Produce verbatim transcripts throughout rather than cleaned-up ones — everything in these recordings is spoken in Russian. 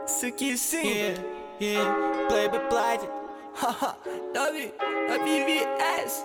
Суки сын, yeah, yeah, Playboy платит, ха-ха, Дови, ви ви эс.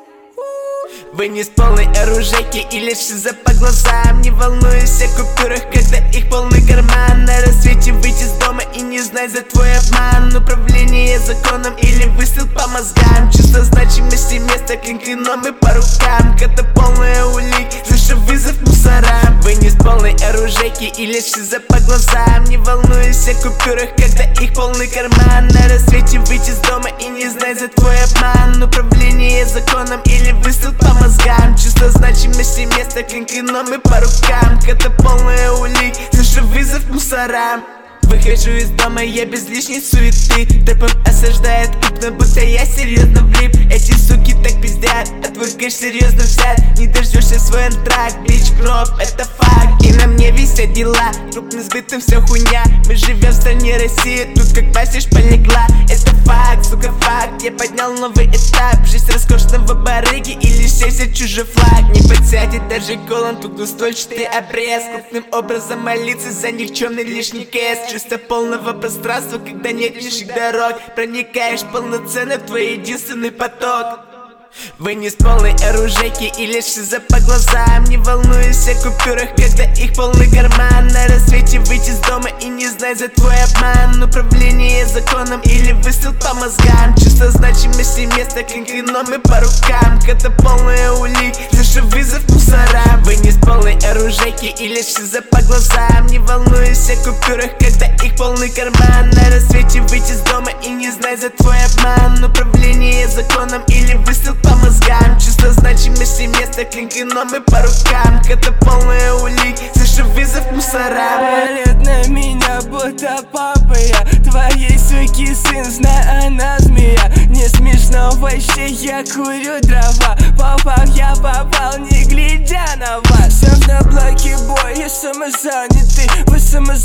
Вы не с полной оружейки или шиза по глазам. Не волнуюсь о купюрах, когда их полный карман. На рассвете выйти из дома и не знать за твой обман. Управление законом или выстрел по мозгам. Чувство значимости места клинкином и по рукам. Когда полная улик, слышу вызов мусорам. Вы не с полной оружейки или шиза по глазам. Не волнуюсь о купюрах, когда их полный карман. На рассвете выйти из дома и не знать за твой обман. Управление законом или выстрел по мозгам. Чувство значимости места клинкином и по рукам. Когда полная улик, слышу вызов мусорам. Выхожу из дома, я без лишней суеты. Трэпом осаждает купно, будто я серьезно влип. Эти суки так пиздят, а твой кэш серьезно взят. Не дождешься свой антракт, бич, гроб, это факт. И на мне висят дела, крупным сбытом все хуйня. Мы живем в стране России, тут как пастишь полегла. Это факт, сука, факт. Я поднял новый этап, жизнь роскошного барыги или шесть чужой флаг. Не подсядет даже голом, тут двустольчатый обрез. Крупным образом молиться за никчемный лишний кэс. Чувство полного пространства, когда нет лишних дорог. Проникаешь полноценно в твой единственный поток. Вы не с полной оружейки или шиза по глазам. Не волнуюсь о купюрах, когда их полный карман. На рассвете выйти из дома и не знать за твой обман. Управление законом или выстрел по мозгам. Чувство значимости места клинкином и по рукам. Когда полная улик, слышу вызов мусорам. Вы не с полной оружейки или шиза по глазам. Не волнуюсь о купюрах, когда их полный карман. На рассвете выйти из дома и не знать за твой обман. Управление законом или выстрел по мозгам. Чувство значимости места клинкином и по рукам. Когда полная улик, слышу вызов мусорам. Палит на меня, будто папа я. Твоей суки сын, знай, она змея. Не смешно вообще, я курю дрова. Попал, я попал, не глядя на вас. Сам на блоке бой, я самозанятый. Вы самозанятый.